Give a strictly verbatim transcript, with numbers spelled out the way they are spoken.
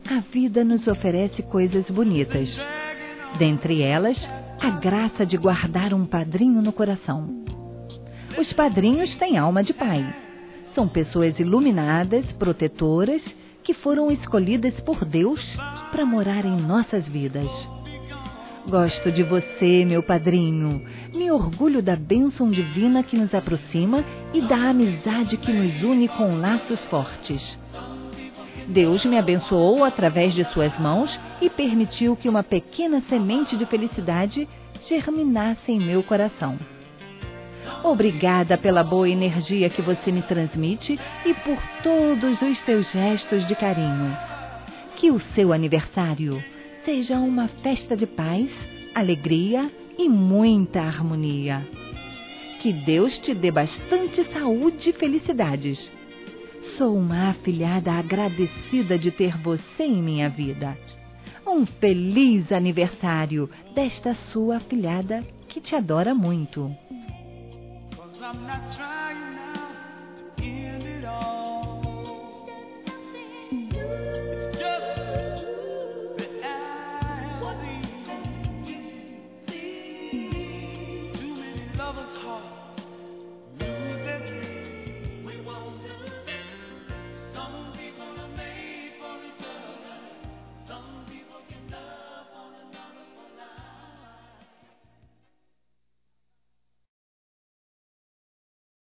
A vida nos oferece coisas bonitas. Dentre elas, a graça de guardar um padrinho no coração. Os padrinhos têm alma de pai. São pessoas iluminadas, protetoras, que foram escolhidas por Deus para morar em nossas vidas. Gosto de você, meu padrinho. Me orgulho da bênção divina que nos aproxima e da amizade que nos une com laços fortes. Deus me abençoou através de suas mãos e permitiu que uma pequena semente de felicidade germinasse em meu coração. Obrigada pela boa energia que você me transmite e por todos os seus gestos de carinho. Que o seu aniversário seja uma festa de paz, alegria e muita harmonia. Que Deus te dê bastante saúde e felicidades. Sou uma afilhada agradecida de ter você em minha vida. Um feliz aniversário desta sua afilhada que te adora muito. I'm not trying